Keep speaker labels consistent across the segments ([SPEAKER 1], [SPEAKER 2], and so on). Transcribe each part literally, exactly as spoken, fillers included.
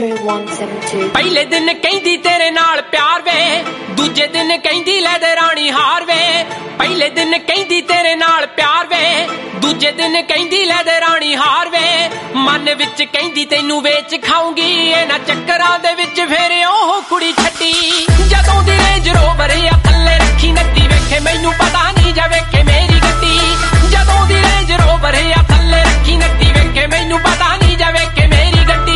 [SPEAKER 1] Crew one seven two।
[SPEAKER 2] पहले दिन कहंदी तेरे नाल प्यार वे, दूजे दिन कहंदी ले दे रानी हार वे। पहले दिन कहंदी तेरे नाल प्यार वे, दूजे दिन कहंदी ले दे रानी हार वे। मन विच कहंदी तैनू वेच खाऊंगी, इन्हां चक्करां दे विच फिर ओह कुड़ी छड्डी। जदों दी रेंज रोवर आ थल्ले रखी नत्ती, वेखे मैनू पता नहीं जा वेखे मेरी गड्डी। जदों दी रेंज रोवर आ थल्ले रखी नत्ती, वेखे मैनू पता नहीं जा वेखे मेरी गड्डी।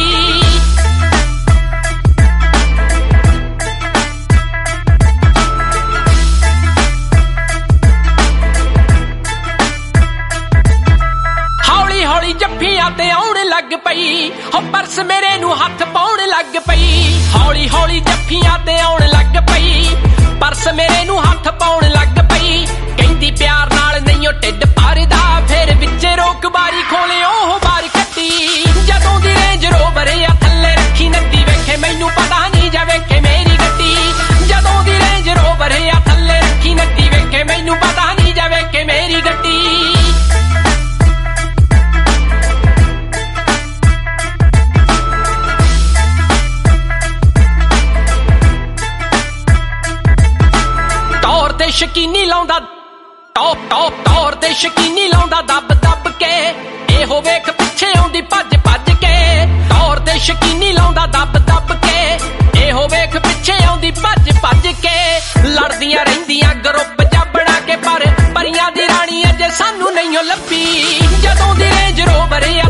[SPEAKER 2] हौली जफ्फियां ते आउण लग पई, हो परस मेरे नू हथ पाउण लग पई। हौली हौली जफ्फियां ते आउण लग पई, परस मेरे नू हथ पाउण लग पई। कहंदी प्यार नाल नहीं ओ ढिड भरदा, फिर विच रोक बारी खोले ओह बार कट्टी। जदों दी रेंज रोवर आ थल्ले रखी नत्ती, वेखे मैनू पता नहीं जा वेखे मेरी गड्डी। जदों दी रेंज रोवर आ थल्ले रखी नत्ती, वेखे मैनू पता नहीं जा वेखे मेरी गड्डी। शकीनी लाउंदा टॉप टॉप टॉर ते शकीनी लाउंदा दब दब के, एहो वेख पिछे आउंदी भज भज के। टॉर ते शकीनी लाउंदा दब दब के, एहो वेख पिछे आउंदी भज भज के। लड़दियां रहिंदियां ग्रुप जा बना के, पर परियां दी रानी अजे सानू नहीं लभी। जदों दी रेंज रोवर